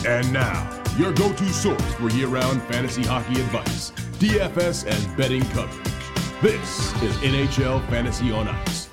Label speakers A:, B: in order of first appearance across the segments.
A: And now, your go-to source for year-round fantasy hockey advice, DFS and betting coverage. This is NHL Fantasy on Ice.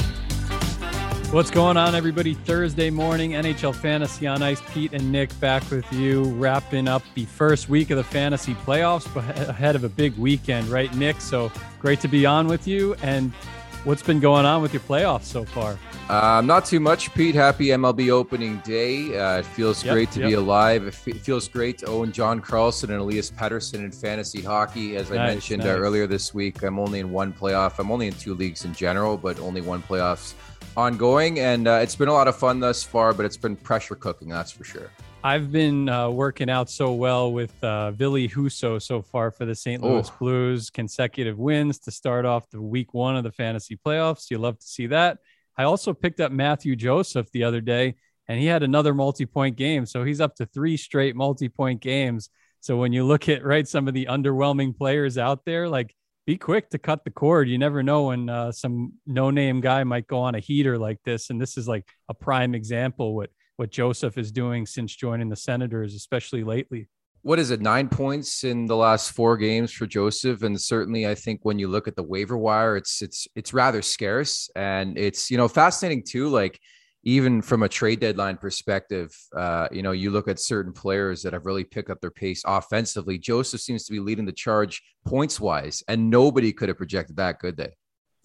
B: What's going on, everybody? Thursday morning, NHL Fantasy on Ice. Pete and Nick back with you, wrapping up the first week of the fantasy playoffs ahead of a big weekend, right, Nick? So great to be on with you. And what's been going on with your playoffs so far?
C: Not too much, Pete. Happy MLB opening day. It feels great to be alive. It feels great to own John Carlson and Elias Pettersson in fantasy hockey. As I mentioned earlier this week, I'm only in one playoff. I'm only in two leagues in general, but only one playoffs ongoing. And it's been a lot of fun thus far, but it's been pressure cooking, that's for sure.
B: I've been working out so well with Ville Husso so far for the St. Louis Blues. Consecutive wins to start off the week one of the fantasy playoffs. You love to see that. I also picked up Matthew Joseph the other day, and he had another multi-point game. So he's up to 3 straight multi-point games. So when you look at some of the underwhelming players out there, like, be quick to cut the cord. You never know when some no-name guy might go on a heater like this. And this is like a prime example what Joseph is doing since joining the Senators, especially lately.
C: What is it, 9 points in the last 4 games for Joseph? And certainly I think when you look at the waiver wire, it's rather scarce. And it's, fascinating too, like even from a trade deadline perspective, you look at certain players that have really picked up their pace offensively. Joseph seems to be leading the charge points wise, and nobody could have projected that, could they?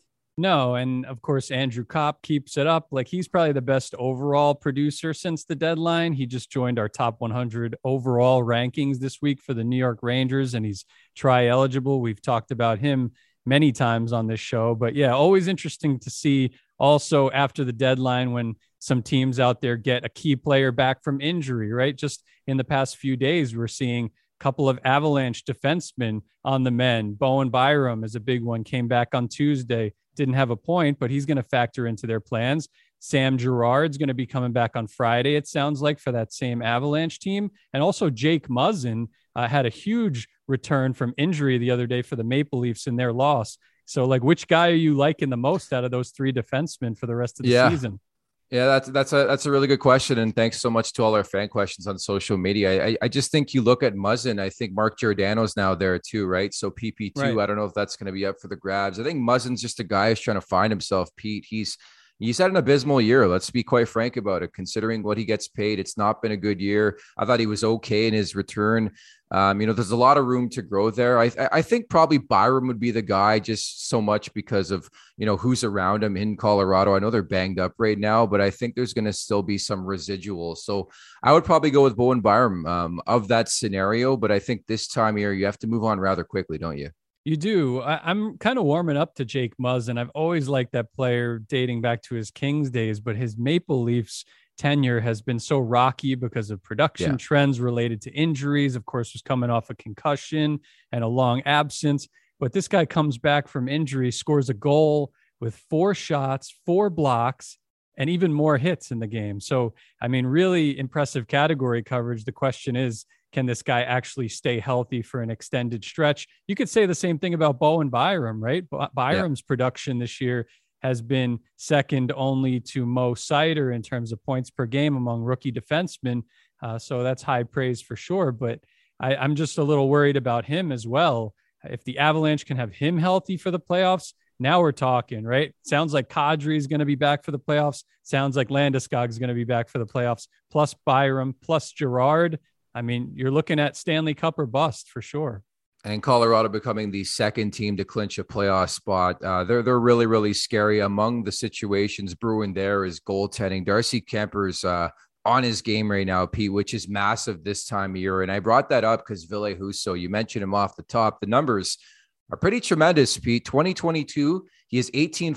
B: No, and of course, Andrew Kopp keeps it up. Like, he's probably the best overall producer since the deadline. He just joined our top 100 overall rankings this week for the New York Rangers, and he's tri-eligible. We've talked about him many times on this show. But yeah, always interesting to see also after the deadline when some teams out there get a key player back from injury, right? Just in the past few days, we're seeing a couple of Avalanche defensemen on the mend. Bowen Byram is a big one, came back on Tuesday. Didn't have a point, but he's going to factor into their plans. Sam Girard's going to be coming back on Friday, it sounds like, for that same Avalanche team. And also Jake Muzzin had a huge return from injury the other day for the Maple Leafs in their loss. So, which guy are you liking the most out of those 3 defensemen for the rest of the season?
C: Yeah, that's a really good question. And thanks so much to all our fan questions on social media. I just think you look at Muzzin, I think Mark Giordano's now there too, right? So PP2, right. I don't know if that's going to be up for the grabs. I think Muzzin's just a guy who's trying to find himself, Pete. He's had an abysmal year. Let's be quite frank about it. Considering what he gets paid, it's not been a good year. I thought he was okay in his return. There's a lot of room to grow there. I think probably Byram would be the guy, just so much because of, who's around him in Colorado. I know they're banged up right now, but I think there's going to still be some residual. So I would probably go with Bowen Byram of that scenario. But I think this time of year, you have to move on rather quickly, don't you?
B: You do. I'm kind of warming up to Jake Muzzin. I've always liked that player dating back to his Kings days, but his Maple Leafs tenure has been so rocky because of production trends related to injuries. Of course, was coming off a concussion and a long absence. But this guy comes back from injury, scores a goal with 4 shots, 4 blocks, and even more hits in the game. So, really impressive category coverage. The question is, can this guy actually stay healthy for an extended stretch? You could say the same thing about Bowen Byram, right? Byram's production this year has been second only to Mo Seider in terms of points per game among rookie defensemen. So that's high praise for sure. But I'm just a little worried about him as well. If the Avalanche can have him healthy for the playoffs, now we're talking, right? Sounds like Kadri is going to be back for the playoffs. Sounds like Landeskog is going to be back for the playoffs, plus Byram, plus Girard. You're looking at Stanley Cup or bust for sure.
C: And Colorado becoming the second team to clinch a playoff spot. They're really, really scary. Among the situations brewing there is goaltending. Darcy Kemper's on his game right now, Pete, which is massive this time of year. And I brought that up because Ville Husso, you mentioned him off the top. The numbers are pretty tremendous, Pete. 2022, he is 18-4-4,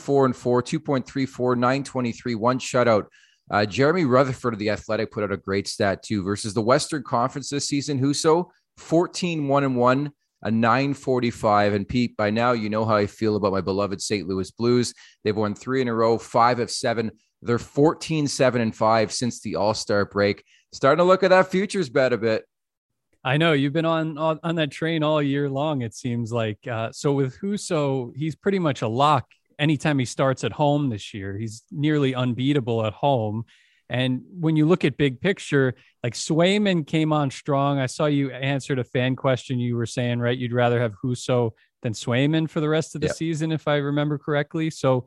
C: 2.34, 923, 1 shutout. Jeremy Rutherford of The Athletic put out a great stat too versus the Western Conference this season. Husso, 14-1-1, a 945. And Pete, by now, you know how I feel about my beloved St. Louis Blues. They've won 3 in a row, 5 of 7. They're 14-7-5 since the All-Star break. Starting to look at that futures bet a bit.
B: I know you've been on that train all year long, it seems like. So with Husso, he's pretty much a lock anytime he starts at home this year. He's nearly unbeatable at home. And when you look at big picture, like Swayman came on strong. I saw you answered a fan question. You were saying, right, you'd rather have Husso than Swayman for the rest of the season, if I remember correctly. So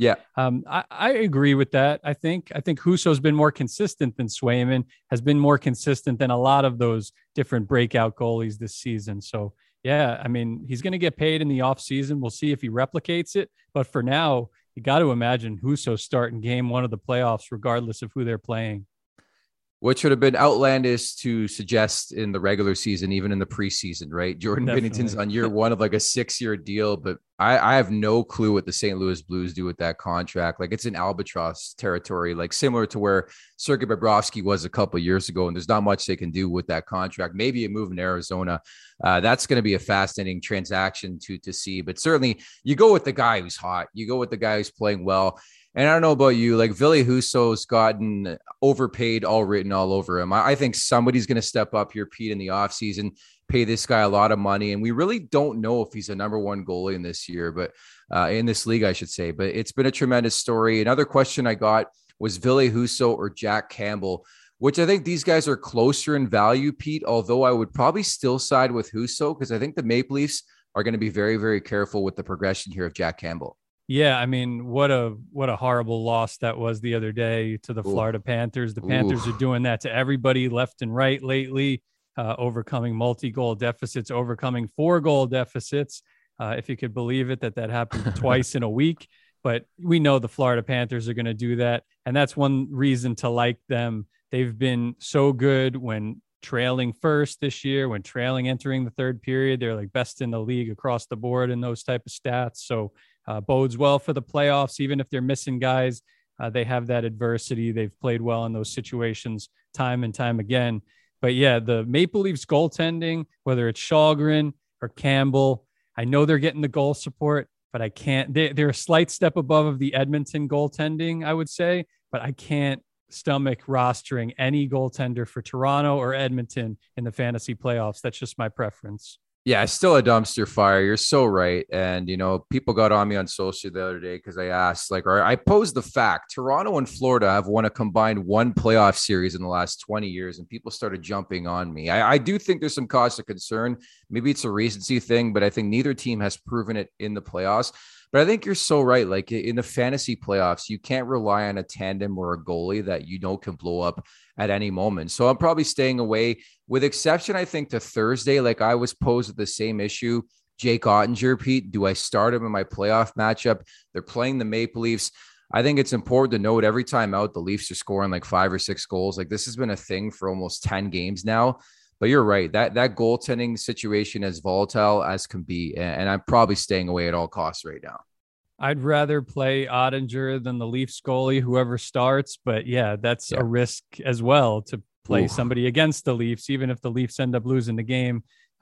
B: I agree with that. I think Husso's been more consistent than Swayman, has been more consistent than a lot of those different breakout goalies this season. So yeah, I mean, he's going to get paid in the off season. We'll see if he replicates it. But for now, you got to imagine Husso starting game one of the playoffs, regardless of who they're playing.
C: Which would have been outlandish to suggest in the regular season, even in the preseason, right? Jordan Binnington's on year one of like a 6-year deal, but I have no clue what the St. Louis Blues do with that contract. Like it's in albatross territory, like similar to where Sergei Bobrovsky was a couple of years ago. And there's not much they can do with that contract. Maybe a move in Arizona. That's going to be a fascinating transaction to see, but certainly you go with the guy who's hot. You go with the guy who's playing well. And I don't know about you, like Ville Husso's gotten overpaid, all written all over him. I think somebody's going to step up here, Pete, in the offseason, pay this guy a lot of money. And we really don't know if he's a number one goalie in this year, but in this league, I should say. But it's been a tremendous story. Another question I got was Ville Husso or Jack Campbell, which I think these guys are closer in value, Pete, although I would probably still side with Husso because I think the Maple Leafs are going to be very, very careful with the progression here of Jack Campbell.
B: Yeah, I mean, what a horrible loss that was the other day to the Florida Panthers. The Panthers are doing that to everybody left and right lately, overcoming multi-goal deficits, overcoming 4-goal deficits. If you could believe it, that happened twice in a week. But we know the Florida Panthers are going to do that. And that's one reason to like them. They've been so good when trailing first this year, when trailing entering the third period. They're like best in the league across the board in those type of stats. So bodes well for the playoffs. Even if they're missing guys, they have that adversity. They've played well in those situations time and time again. But yeah, the Maple Leafs goaltending, whether it's Shalgren or Campbell, I know they're getting the goal support, but I can't. They're a slight step above the Edmonton goaltending, I would say, but I can't stomach rostering any goaltender for Toronto or Edmonton in the fantasy playoffs. That's just my preference.
C: Yeah, it's still a dumpster fire. You're so right. And, you know, people got on me on social the other day because I asked, like, or I posed the fact Toronto and Florida have won a combined one playoff series in the last 20 years, and people started jumping on me. I do think there's some cause of concern. Maybe it's a recency thing, but I think neither team has proven it in the playoffs. But I think you're so right. Like in the fantasy playoffs, you can't rely on a tandem or a goalie that you know can blow up at any moment. So I'm probably staying away, with exception, I think, to Thursday. Like I was posed with the same issue. Jake Ottinger, Pete, do I start him in my playoff matchup? They're playing the Maple Leafs. I think it's important to note every time out, the Leafs are scoring like 5 or 6 goals. Like this has been a thing for almost 10 games now. But you're right. That goaltending situation as volatile as can be. And I'm probably staying away at all costs right now.
B: I'd rather play Ottinger than the Leafs goalie, whoever starts. But yeah, that's a risk as well to play somebody against the Leafs. Even if the Leafs end up losing the game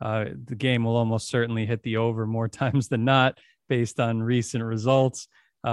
B: will almost certainly hit the over more times than not based on recent results.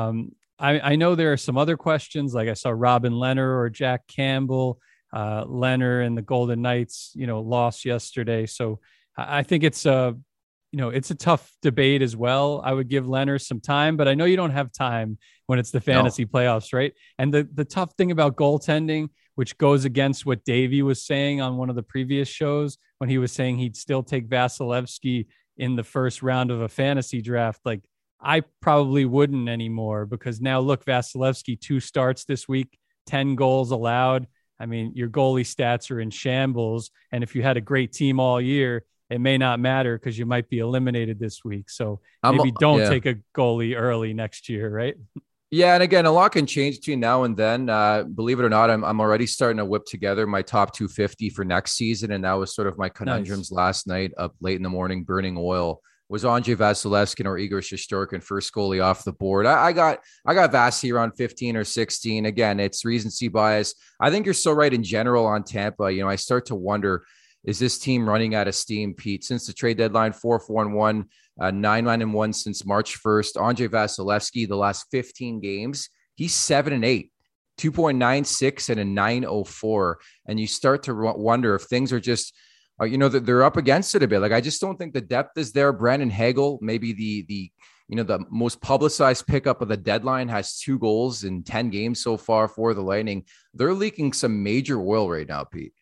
B: I know there are some other questions, like I saw Robin Lehner or Jack Campbell. Lehner and the Golden Knights, lost yesterday. So I think it's a tough debate as well. I would give Lehner some time, but I know you don't have time when it's the fantasy playoffs, right? And the tough thing about goaltending, which goes against what Davey was saying on one of the previous shows when he was saying he'd still take Vasilevsky in the first round of a fantasy draft. Like I probably wouldn't anymore because now look, Vasilevsky 2 starts this week, 10 goals allowed. I mean, your goalie stats are in shambles. And if you had a great team all year, it may not matter because you might be eliminated this week. So maybe don't take a goalie early next year, right?
C: Yeah. And again, a lot can change between now and then. Believe it or not, I'm already starting to whip together my top 250 for next season. And that was sort of my conundrums last night, up late in the morning, burning oil. Was Andrei Vasilevsky or Igor Shesterkin first goalie off the board? I got Vasi around 15 or 16. Again, it's recency bias. I think you're so right in general on Tampa. I start to wonder, is this team running out of steam, Pete? Since the trade deadline, 4-4-1, 9-9-1 since March 1st. Andrei Vasilevsky, the last 15 games, he's 7-8, 2.96 and a 9.04. And you start to wonder if things are they're up against it a bit. Like, I just don't think the depth is there. Brandon Hagel, maybe the most publicized pickup of the deadline, has 2 goals in 10 games so far for the Lightning. They're leaking some major oil right now, Pete.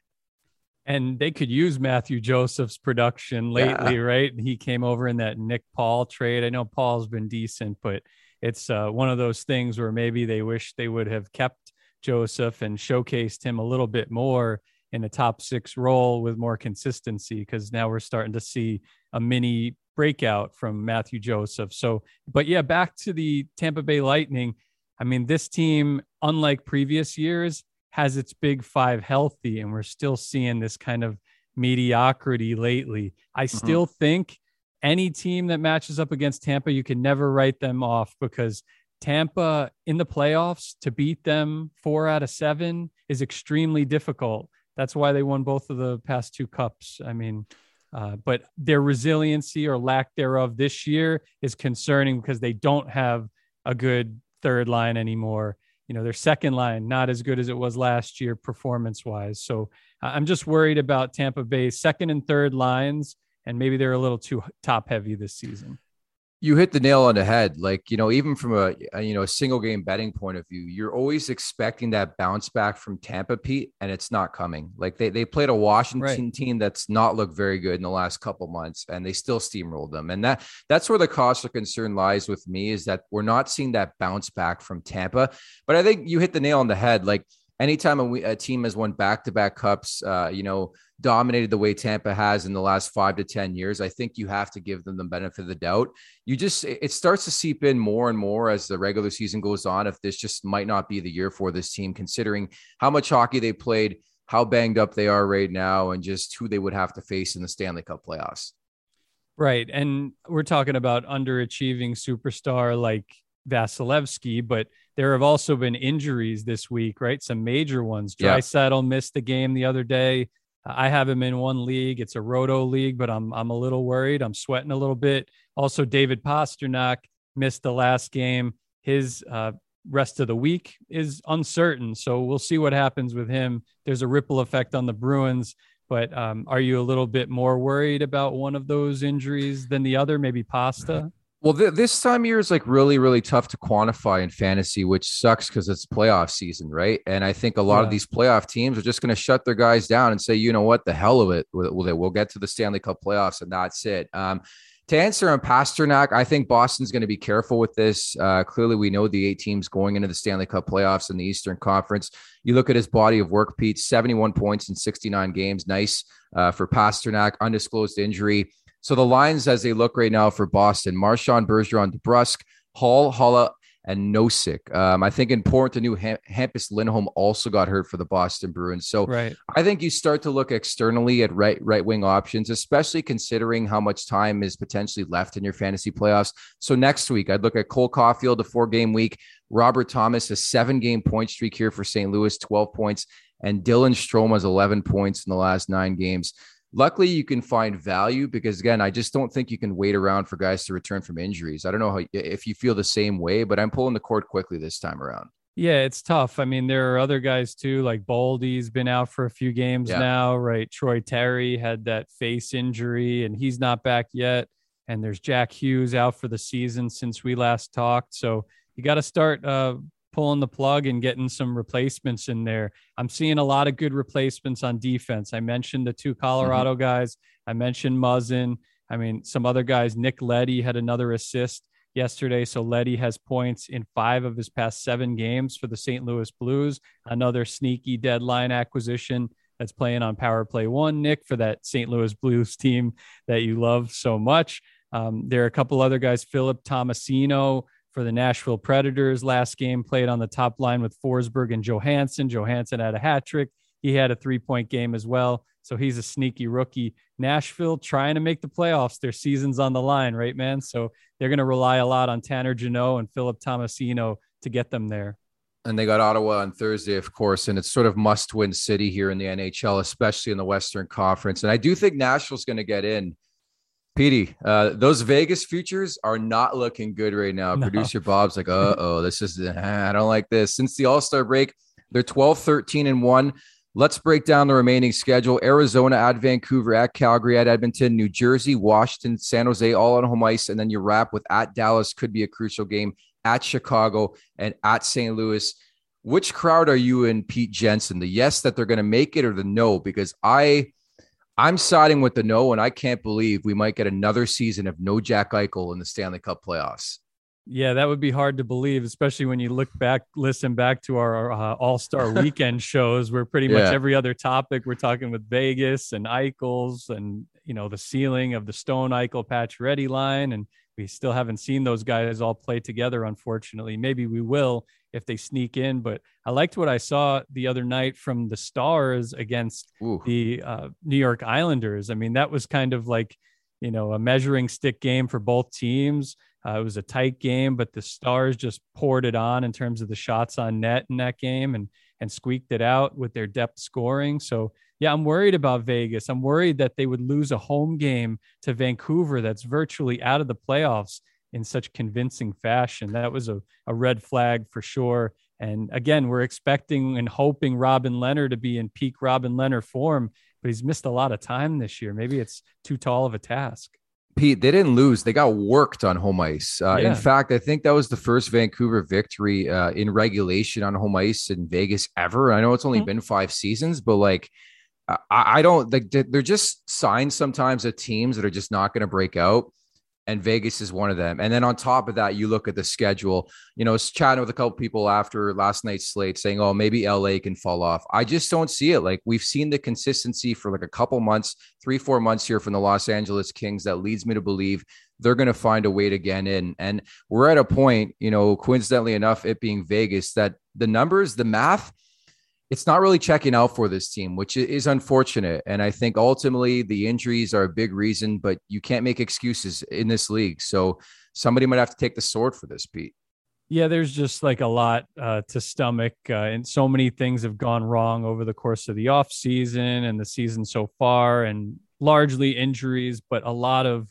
B: And they could use Matthew Joseph's production lately, right? He came over in that Nick Paul trade. I know Paul's been decent, but it's one of those things where maybe they wish they would have kept Joseph and showcased him a little bit more in a top 6 role with more consistency, because now we're starting to see a mini breakout from Matthew Joseph. So, but yeah, back to the Tampa Bay Lightning. I mean, this team, unlike previous years, has its big 5 healthy, and we're still seeing this kind of mediocrity lately. I still think any team that matches up against Tampa, you can never write them off, because Tampa in the playoffs, to beat them 4 out of 7 is extremely difficult. That's why they won both of the past 2 cups. I mean, but their resiliency or lack thereof this year is concerning, because they don't have a good third line anymore. Their second line, not as good as it was last year performance wise. So I'm just worried about Tampa Bay's second and third lines, and maybe they're a little too top heavy this season.
C: You hit the nail on the head. Like, even from a single game betting point of view, you're always expecting that bounce back from Tampa, Pete, and it's not coming. Like, they played a Washington team that's not looked very good in the last couple months, and they still steamrolled them. And that's where the cause of concern lies with me, is that we're not seeing that bounce back from Tampa. But I think you hit the nail on the head. Like, anytime a team has won back-to-back cups, dominated the way Tampa has in the last 5 to 10 years, I think you have to give them the benefit of the doubt. It starts to seep in more and more as the regular season goes on, if this just might not be the year for this team, considering how much hockey they played, how banged up they are right now, and just who they would have to face in the Stanley Cup playoffs.
B: Right. And we're talking about underachieving superstar like Vasilevsky, but there have also been injuries this week, right? Some major ones. Draisaitl missed the game the other day. I have him in one league. It's a roto league, but I'm a little worried. I'm sweating a little bit. Also, David Pastrnak missed the last game. His rest of the week is uncertain. So we'll see what happens with him. There's a ripple effect on the Bruins, but are you a little bit more worried about one of those injuries than the other? Maybe Pasta?
C: Well, this time of year is like really, really tough to quantify in fantasy, which sucks because it's playoff season, right? And I think a lot of these playoff teams are just going to shut their guys down and say, you know what, the hell of it. We'll get to the Stanley Cup playoffs, and that's it. To answer on Pastrnak, I think Boston's going to be careful with this. Clearly, we know the 8 teams going into the Stanley Cup playoffs in the Eastern Conference. You look at his body of work, Pete, 71 points in 69 games. Nice for Pastrnak, undisclosed injury. So the lines as they look right now for Boston: Marchand, Bergeron, DeBrusk, Hall, Haula, and Nosek. I think important to know Hampus Lindholm also got hurt for the Boston Bruins. So I think you start to look externally at right wing options, especially considering how much time is potentially left in your fantasy playoffs. So next week, I'd look at Cole Caulfield, a 4-game week. Robert Thomas, a 7-game point streak here for St. Louis, 12 points. And Dylan Strome has 11 points in the last 9 games. Luckily, you can find value because, again, I just don't think you can wait around for guys to return from injuries. I don't know if you feel the same way, but I'm pulling the cord quickly this time around.
B: Yeah, it's tough. I mean, there are other guys too, like Boldy's been out for a few games now, right? Troy Terry had that face injury and he's not back yet. And there's Jack Hughes out for the season since we last talked. So you got to start pulling the plug and getting some replacements in there. I'm seeing a lot of good replacements on defense. I mentioned the 2 Colorado guys. I mentioned Muzzin. I mean, some other guys. Nick Leddy had another assist yesterday. So Leddy has points in 5 of his past 7 games for the St. Louis Blues. Another sneaky deadline acquisition that's playing on Power Play 1, Nick, for that St. Louis Blues team that you love so much. There are a couple other guys. Philip Tomasino for the Nashville Predators. Last game played on the top line with Forsberg and Johansson. Johansson had a hat trick. He had a 3-point game as well. So he's a sneaky rookie. Nashville trying to make the playoffs. Their season's on the line, right, man? So they're going to rely a lot on Tanner Jeannot and Philip Tomasino to get them there.
C: And they got Ottawa on Thursday, of course, and it's sort of must-win city here in the NHL, especially in the Western Conference. And I do think Nashville's going to get in. Petey, those Vegas futures are not looking good right now. No. Producer Bob's like, this is, I don't like this. Since the All-Star break, they're 12-13-1. Let's break down the remaining schedule. Arizona at Vancouver, at Calgary, at Edmonton, New Jersey, Washington, San Jose, all on home ice. And then you wrap with at Dallas, could be a crucial game, at Chicago, and at St. Louis. Which crowd are you in, Pete Jensen? The yes that they're going to make it, or the no? Because I'm siding with the no, and I can't believe we might get another season of no Jack Eichel in the Stanley Cup playoffs.
B: Yeah, that would be hard to believe, especially when you listen back to our All-Star Weekend shows, where pretty much every other topic we're talking with Vegas and Eichels and, the ceiling of the Stone Eichel Pacioretty line. And we still haven't seen those guys all play together, unfortunately. Maybe we will if they sneak in, but I liked what I saw the other night from the Stars against the New York Islanders. I mean, that was kind of like, a measuring stick game for both teams. It was a tight game, but the Stars just poured it on in terms of the shots on net in that game and squeaked it out with their depth scoring. So, yeah, I'm worried about Vegas. I'm worried that they would lose a home game to Vancouver that's virtually out of the playoffs in such convincing fashion. That was a red flag for sure. And again, we're expecting and hoping Robin Lehner to be in peak Robin Lehner form, but he's missed a lot of time this year. Maybe it's too tall of a task.
C: Pete, they didn't lose. They got worked on home ice. In fact, I think that was the first Vancouver victory in regulation on home ice in Vegas ever. I know it's only been 5 seasons, but I don't like, they're just signs sometimes of teams that are just not going to break out. And Vegas is one of them. And then on top of that, you look at the schedule, chatting with a couple people after last night's slate saying, oh, maybe LA can fall off. I just don't see it. Like, we've seen the consistency for like a couple months, 3-4 months here from the Los Angeles Kings. That leads me to believe they're going to find a way to get in. And we're at a point, coincidentally enough, it being Vegas, that the numbers, the math, it's not really checking out for this team, which is unfortunate. And I think ultimately the injuries are a big reason, but you can't make excuses in this league. So somebody might have to take the sword for this, Pete.
B: Yeah, there's just like a lot to stomach, and so many things have gone wrong over the course of the off season and the season so far, and largely injuries, but a lot of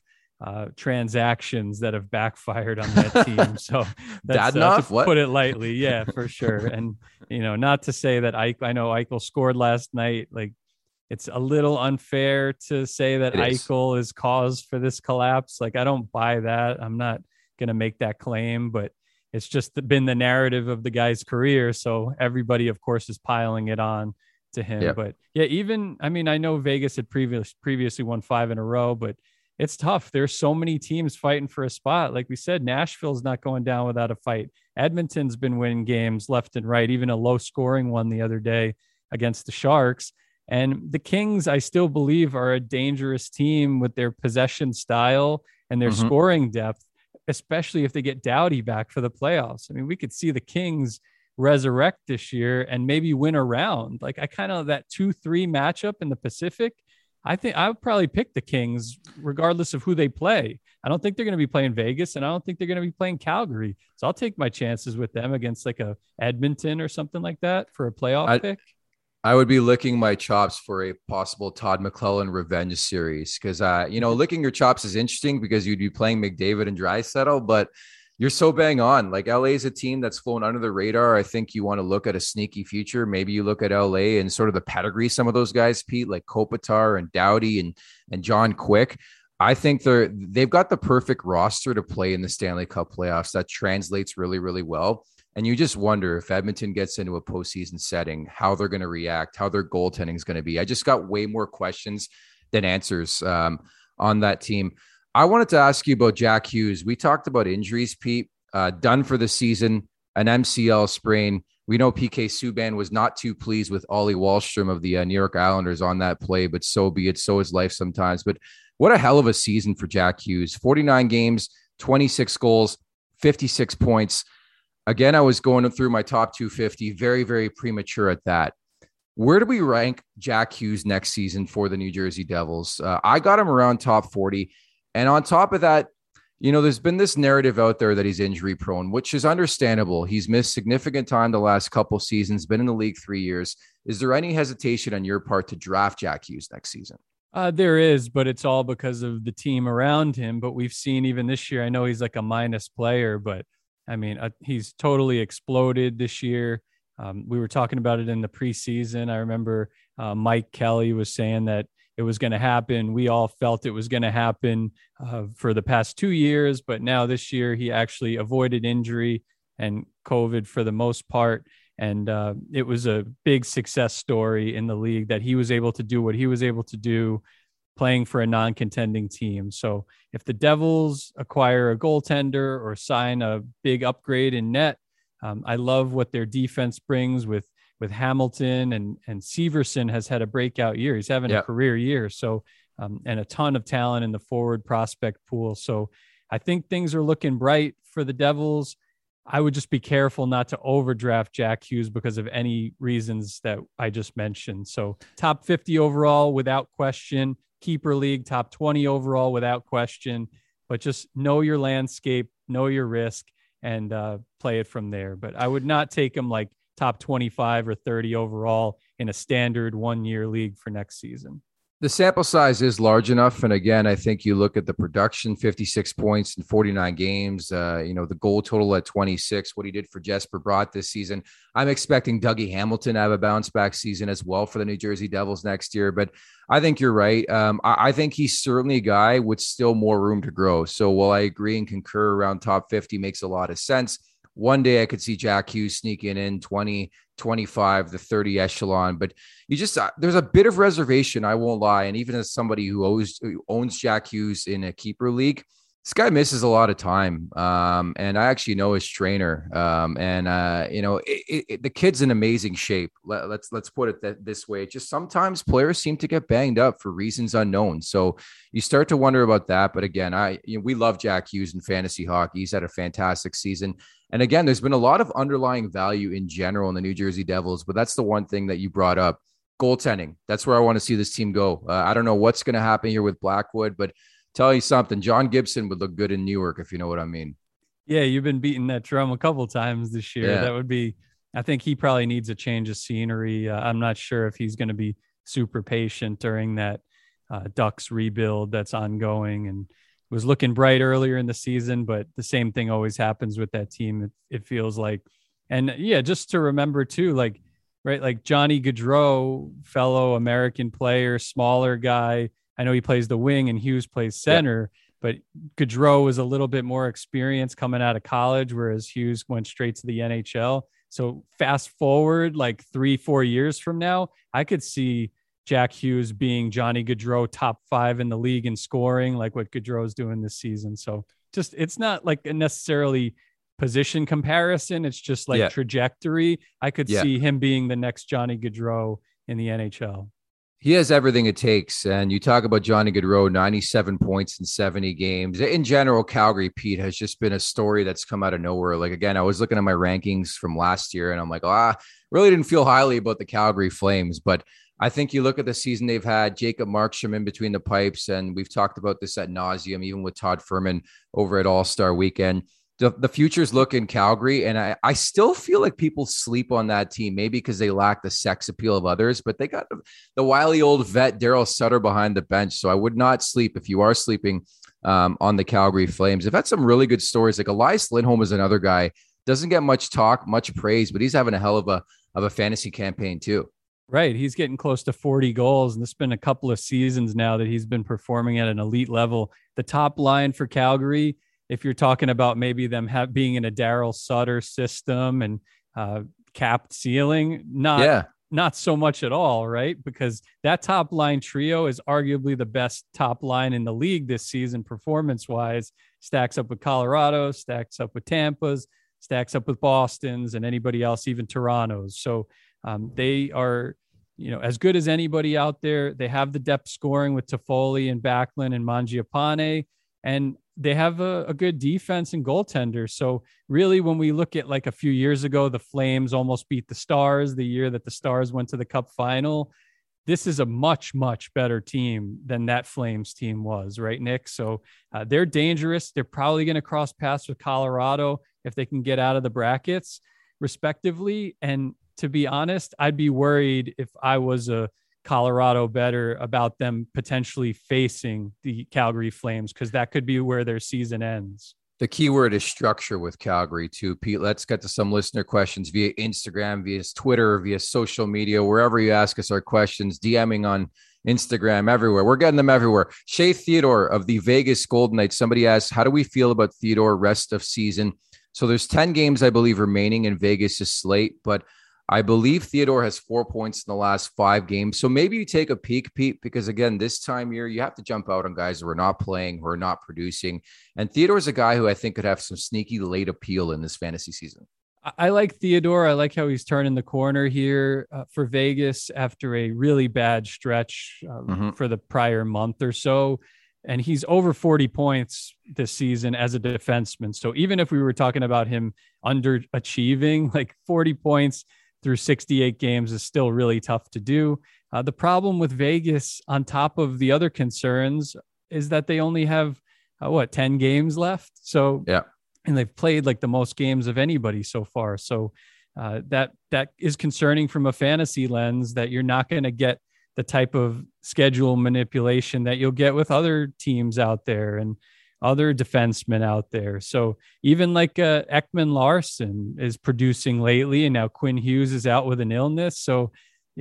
B: transactions that have backfired on that team. So that's to put it lightly. Yeah, for sure. And, not to say that I know Eichel scored last night. Like, it's a little unfair to say that Eichel is cause for this collapse. Like, I don't buy that. I'm not going to make that claim, but it's just been the narrative of the guy's career. So everybody, of course, is piling it on to him. Yep. But yeah, I know Vegas had previously won 5 in a row, but it's tough. There's so many teams fighting for a spot. Like we said, Nashville's not going down without a fight. Edmonton's been winning games left and right, even a low scoring one the other day against the Sharks. And the Kings, I still believe, are a dangerous team with their possession style and their scoring depth, especially if they get Doughty back for the playoffs. I mean, we could see the Kings resurrect this year and maybe win a round. Like, I kind of, that 2-3 matchup in the Pacific, I think I would probably pick the Kings regardless of who they play. I don't think they're going to be playing Vegas, and I don't think they're going to be playing Calgary. So I'll take my chances with them against like a Edmonton or something like that for a playoff pick.
C: I would be licking my chops for a possible Todd McClellan revenge series because, licking your chops is interesting because you'd be playing McDavid and Draisaitl, but you're so bang on. Like, LA is a team that's flown under the radar. I think you want to look at a sneaky future. Maybe you look at LA and sort of the pedigree, some of those guys, Pete, like Kopitar and Doughty and John Quick. I think they've got the perfect roster to play in the Stanley Cup playoffs. That translates really, really well. And you just wonder if Edmonton gets into a postseason setting, how they're going to react, how their goaltending is going to be. I just got way more questions than answers on that team. I wanted to ask you about Jack Hughes. We talked about injuries, Pete. Done for the season, an MCL sprain. We know PK Subban was not too pleased with Ollie Wahlstrom of the New York Islanders on that play, but so be it. So is life sometimes. But what a hell of a season for Jack Hughes. 49 games, 26 goals, 56 points. Again, I was going through my top 250, very, very premature at that. Where do we rank Jack Hughes next season for the New Jersey Devils? I got him around top 40. And on top of that, there's been this narrative out there that he's injury prone, which is understandable. He's missed significant time the last couple seasons, been in the league 3 years. Is there any hesitation on your part to draft Jack Hughes next season?
B: There is, but it's all because of the team around him. But we've seen even this year, I know he's like a minus player, but I mean, he's totally exploded this year. We were talking about it in the preseason. I remember Mike Kelly was saying that it was going to happen. We all felt it was going to happen for the past 2 years, but now this year he actually avoided injury and COVID for the most part. And it was a big success story in the league that he was able to do what he was able to do playing for a non-contending team. So if the Devils acquire a goaltender or sign a big upgrade in net, I love what their defense brings with Hamilton, and Severson has had a breakout year. He's having a career year. So, and a ton of talent in the forward prospect pool. So I think things are looking bright for the Devils. I would just be careful not to overdraft Jack Hughes because of any reasons that I just mentioned. So top 50 overall, without question. Keeper league, top 20 overall, without question. But just know your landscape, know your risk, and play it from there. But I would not take him like top 25 or 30 overall in a standard 1-year league for next season.
C: The sample size is large enough. And again, I think you look at the production, 56 points in 49 games, the goal total at 26, what he did for Jesper Bratt this season. I'm expecting Dougie Hamilton to have a bounce back season as well for the New Jersey Devils next year. But I think you're right. I think he's certainly a guy with still more room to grow. So while I agree and concur around top 50 makes a lot of sense, one day I could see Jack Hughes sneaking in 20, 25, the 30 echelon, but there's a bit of reservation. I won't lie. And even as somebody who owns Jack Hughes in a keeper league, this guy misses a lot of time. And I actually know his trainer. The kid's in amazing shape. Let's put it this way. Just sometimes players seem to get banged up for reasons unknown. So you start to wonder about that. But again, we love Jack Hughes in fantasy hockey. He's had a fantastic season. And again, there's been a lot of underlying value in general in the New Jersey Devils, but that's the one thing that you brought up. Goaltending. That's where I want to see this team go. I don't know what's going to happen here with Blackwood, but tell you something, John Gibson would look good in Newark, if you know what I mean.
B: Yeah, you've been beating that drum a couple times this year. Yeah. That would be, I think he probably needs a change of scenery. I'm not sure if he's going to be super patient during that Ducks rebuild that's ongoing, and was looking bright earlier in the season, but the same thing always happens with that team. It feels like, and yeah, just to remember too, like Johnny Gaudreau, fellow American player, smaller guy. I know he plays the wing and Hughes plays center, but Gaudreau was a little bit more experienced coming out of college, whereas Hughes went straight to the NHL. So fast forward like 3-4 years from now, I could see Jack Hughes being Johnny Gaudreau top 5 in the league in scoring, like what Gaudreau's doing this season. So just, it's not like a necessarily position comparison. It's just like trajectory. I could see him being the next Johnny Gaudreau in the NHL.
C: He has everything it takes. And you talk about Johnny Gaudreau, 97 points in 70 games. In general, Calgary, Pete, has just been a story that's come out of nowhere. Like, again, I was looking at my rankings from last year and I'm like, really didn't feel highly about the Calgary Flames. But I think you look at the season they've had, Jacob Markstrom in between the pipes, and we've talked about this ad nauseum, even with Todd Furman over at All-Star Weekend. The future's look in Calgary, and I still feel like people sleep on that team, maybe because they lack the sex appeal of others, but they got the wily old vet Daryl Sutter behind the bench, so I would not sleep if you are sleeping on the Calgary Flames. They've had some really good stories. Like Elias Lindholm is another guy, doesn't get much talk, much praise, but he's having a hell of a fantasy campaign too.
B: Right. He's getting close to 40 goals, and it's been a couple of seasons now that he's been performing at an elite level. The top line for Calgary, if you're talking about maybe them being in a Daryl Sutter system and capped ceiling, not so much at all, right? Because that top line trio is arguably the best top line in the league this season, performance-wise. Stacks up with Colorado, stacks up with Tampa's, stacks up with Boston's, and anybody else, even Toronto's. So they are, as good as anybody out there. They have the depth scoring with Toffoli and Backlund and Mangiapane, and they have a good defense and goaltender. So really, when we look at like a few years ago, the Flames almost beat the Stars the year that the Stars went to the Cup final. This is a much, much better team than that Flames team was, right, Nick? So they're dangerous. They're probably going to cross paths with Colorado if they can get out of the brackets, respectively. And to be honest, I'd be worried if I was a Colorado better about them potentially facing the Calgary Flames, because that could be where their season ends.
C: The key word is structure with Calgary too, Pete. Let's get to some listener questions via Instagram, via Twitter, via social media, wherever you ask us our questions, DMing on Instagram, everywhere. We're getting them everywhere. Shea Theodore of the Vegas Golden Knights. Somebody asked, how do we feel about Theodore rest of season? So there's 10 games, I believe, remaining in Vegas' slate, but I believe Theodore has 4 points in the last 5 games. So maybe you take a peek, Pete, because again, this time of year, you have to jump out on guys who are not playing, who are not producing. And Theodore's a guy who I think could have some sneaky late appeal in this fantasy season.
B: I like Theodore. I like how he's turning the corner here for Vegas after a really bad stretch for the prior month or so. And he's over 40 points this season as a defenseman. So even if we were talking about him underachieving, like 40 points through 68 games is still really tough to do. The problem with Vegas, on top of the other concerns, is that they only have 10 games left. So
C: yeah,
B: and they've played like the most games of anybody so far. So that is concerning from a fantasy lens, that you're not going to get the type of schedule manipulation that you'll get with other teams out there and other defensemen out there. So even like Ekman Larson is producing lately, and now Quinn Hughes is out with an illness. So,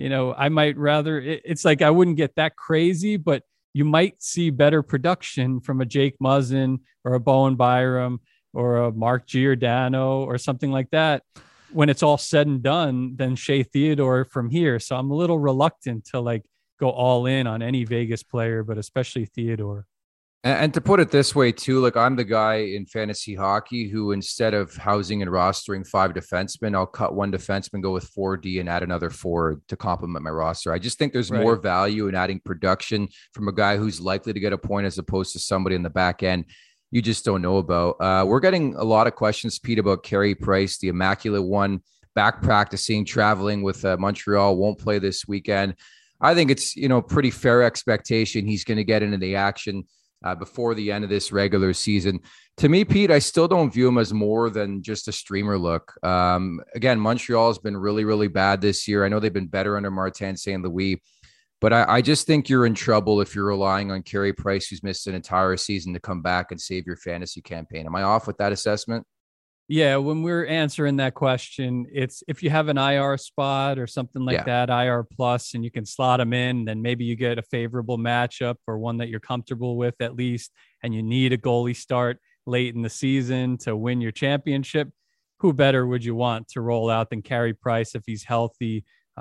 B: I might rather, it's like, I wouldn't get that crazy, but you might see better production from a Jake Muzzin or a Bowen Byram or a Mark Giordano or something like that when it's all said and done than Shea Theodore from here. So I'm a little reluctant to like go all in on any Vegas player, but especially Theodore.
C: And to put it this way too, like I'm the guy in fantasy hockey who, instead of housing and rostering 5 defensemen, I'll cut 1 defenseman, go with 4D and add another 4 to complement my roster. I just think there's more value in adding production from a guy who's likely to get a point as opposed to somebody in the back end you just don't know about. We're getting a lot of questions, Pete, about Carey Price, the Immaculate One, back practicing, traveling with Montreal, won't play this weekend. I think it's, pretty fair expectation he's going to get into the action before the end of this regular season. To me, Pete, I still don't view him as more than just a streamer look. Again, Montreal has been really, really bad this year. I know they've been better under Martin St. Louis, but I just think you're in trouble if you're relying on Carey Price, who's missed an entire season, to come back and save your fantasy campaign. Am I off with that assessment?
B: Yeah, when we're answering that question, it's if you have an IR spot or something like that, IR plus, and you can slot them in, then maybe you get a favorable matchup or one that you're comfortable with at least, and you need a goalie start late in the season to win your championship. Who better would you want to roll out than Carey Price if he's healthy?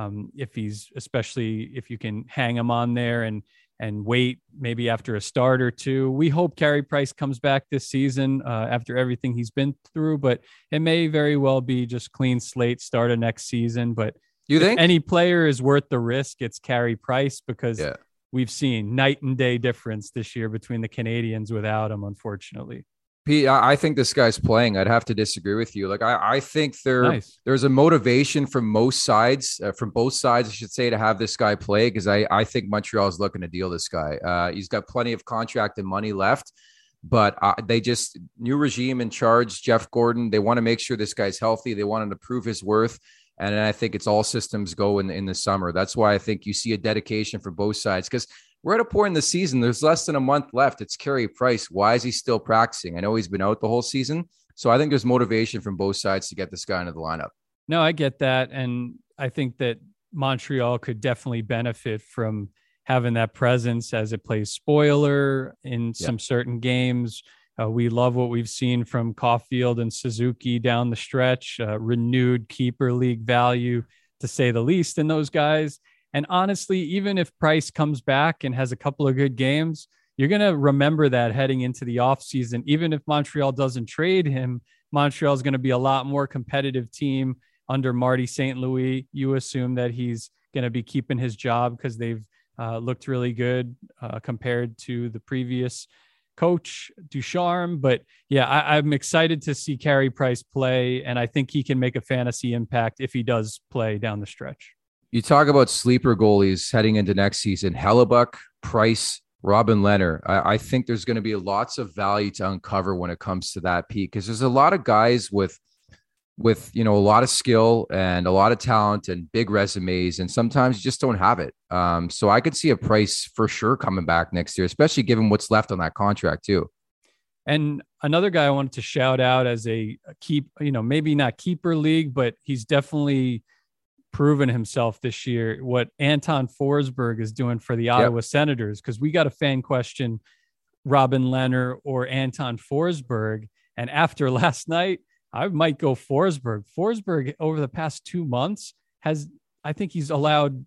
B: Especially if you can hang him on there and wait maybe after a start or two. We hope Carey Price comes back this season after everything he's been through, but it may very well be just clean slate start of next season. But
C: you think
B: any player is worth the risk, it's Carey Price, because we've seen night and day difference this year between the Canadians without him, unfortunately.
C: Pete, I think this guy's playing. I'd have to disagree with you. Like, I think there's a motivation from both sides, I should say, to have this guy play, because I think Montreal is looking to deal this guy. He's got plenty of contract and money left, but they just, new regime in charge, Jeff Gordon, they want to make sure this guy's healthy. They want him to prove his worth. And I think it's all systems go in the summer. That's why I think you see a dedication for both sides, because we're at a point in the season, there's less than a month left. It's Carey Price. Why is he still practicing? I know he's been out the whole season. So I think there's motivation from both sides to get this guy into the lineup.
B: No, I get that. And I think that Montreal could definitely benefit from having that presence as it plays spoiler in some certain games. We love what we've seen from Caulfield and Suzuki down the stretch, renewed keeper league value, to say the least, in those guys. And honestly, even if Price comes back and has a couple of good games, you're going to remember that heading into the offseason. Even if Montreal doesn't trade him, Montreal is going to be a lot more competitive team under Marty St. Louis. You assume that he's going to be keeping his job because they've looked really good compared to the previous coach, Ducharme. But yeah, I'm excited to see Carey Price play, and I think he can make a fantasy impact if he does play down the stretch.
C: You talk about sleeper goalies heading into next season: Hellebuyck, Price, Robin Lehner. I think there's going to be lots of value to uncover when it comes to that, Pete, because there's a lot of guys with a lot of skill and a lot of talent and big resumes, and sometimes you just don't have it. So I could see a Price for sure coming back next year, especially given what's left on that contract too.
B: And another guy I wanted to shout out as a maybe not keeper league, but he's definitely proven himself this year, what Anton Forsberg is doing for the Ottawa Senators, because we got a fan question, Robin Lehner or Anton Forsberg. And after last night, I might go Forsberg. Forsberg over the past 2 months I think he's allowed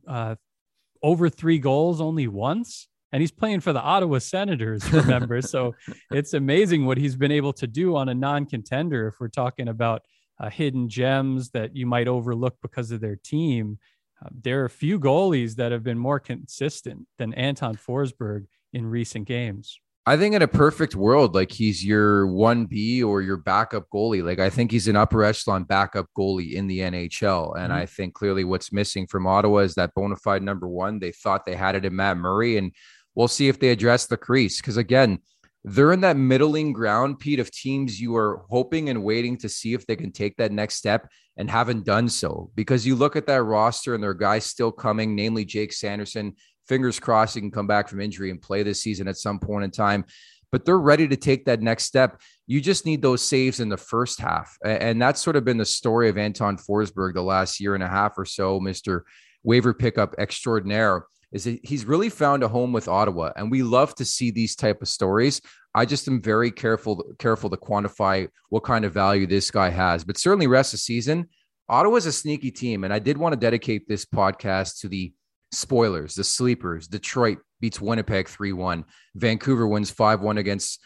B: over 3 goals only once. And he's playing for the Ottawa Senators, remember? So it's amazing what he's been able to do on a non-contender. If we're talking about hidden gems that you might overlook because of their team, there are a few goalies that have been more consistent than Anton Forsberg in recent games.
C: I think in a perfect world, like he's your 1B or your backup goalie. Like I think he's an upper echelon backup goalie in the NHL. And I think clearly what's missing from Ottawa is that bona fide number one. They thought they had it in Matt Murray, and we'll see if they address the crease. Because again, they're in that middling ground, Pete, of teams you are hoping and waiting to see if they can take that next step and haven't done so. Because you look at that roster and there are guys still coming, namely Jake Sanderson. Fingers crossed he can come back from injury and play this season at some point in time. But they're ready to take that next step. You just need those saves in the first half. And that's sort of been the story of Anton Forsberg the last year and a half or so, Mr. Waiver Pickup Extraordinaire, is that he's really found a home with Ottawa. And we love to see these type of stories. I just am very careful to quantify what kind of value this guy has. But certainly rest of the season, Ottawa's a sneaky team. And I did want to dedicate this podcast to the spoilers, the sleepers. Detroit beats Winnipeg 3-1. Vancouver wins 5-1 against,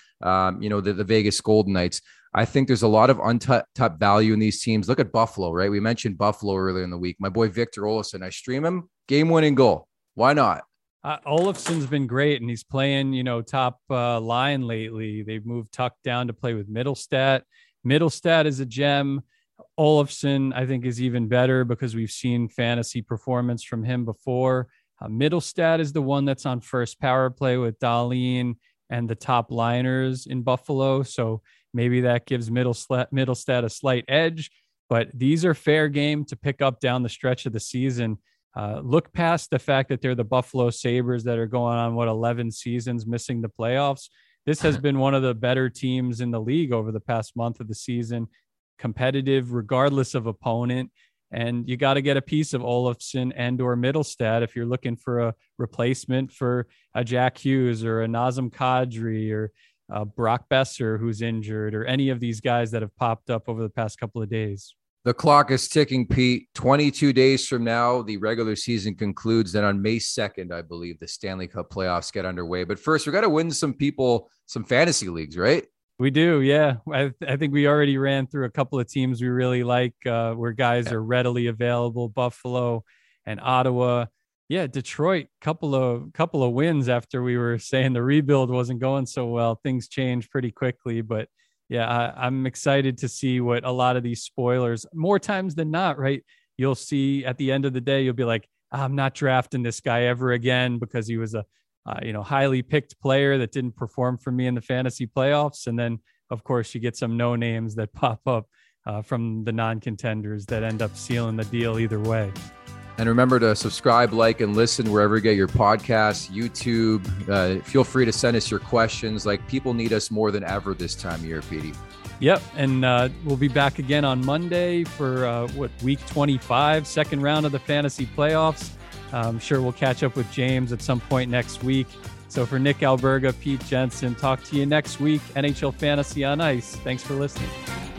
C: the Vegas Golden Knights. I think there's a lot of untapped value in these teams. Look at Buffalo, right? We mentioned Buffalo earlier in the week. My boy, Victor Olofsson, I stream him, game-winning goal. Why not?
B: Olofsson's been great, and he's playing, top line lately. They've moved Tuck down to play with Middlestat. Middlestat is a gem. Olofsson, I think, is even better because we've seen fantasy performance from him before. Middlestat is the one that's on first power play with Dahlin and the top liners in Buffalo. So maybe that gives Middlestat a slight edge, but these are fair game to pick up down the stretch of the season. Look past the fact that they're the Buffalo Sabres that are going on 11 seasons missing the playoffs. This has been one of the better teams in the league over the past month of the season, competitive regardless of opponent. And you got to get a piece of Olofsson and or Middlestat if you're looking for a replacement for a Jack Hughes or a Nazem Kadri or Brock Besser, who's injured, or any of these guys that have popped up over the past couple of days.
C: The clock is ticking, Pete. 22 days from now, the regular season concludes. Then on May 2nd, I believe, the Stanley Cup playoffs get underway. But first, we got to win some fantasy leagues, right?
B: We do, yeah. I think we already ran through a couple of teams we really like, where guys are readily available. Buffalo and Ottawa. Yeah, Detroit, couple of wins after we were saying the rebuild wasn't going so well. Things changed pretty quickly, but yeah, I'm excited to see what a lot of these spoilers, more times than not, right? You'll see at the end of the day, you'll be like, I'm not drafting this guy ever again because he was a highly picked player that didn't perform for me in the fantasy playoffs. And then, of course, you get some no names that pop up from the non-contenders that end up sealing the deal either way.
C: And remember to subscribe, like, and listen wherever you get your podcasts, YouTube. Feel free to send us your questions. Like, people need us more than ever this time of year, Petey.
B: Yep. And we'll be back again on Monday for week 25, second round of the fantasy playoffs. I'm sure we'll catch up with James at some point next week. So for Nick Alberga, Pete Jensen, talk to you next week. NHL Fantasy on Ice. Thanks for listening.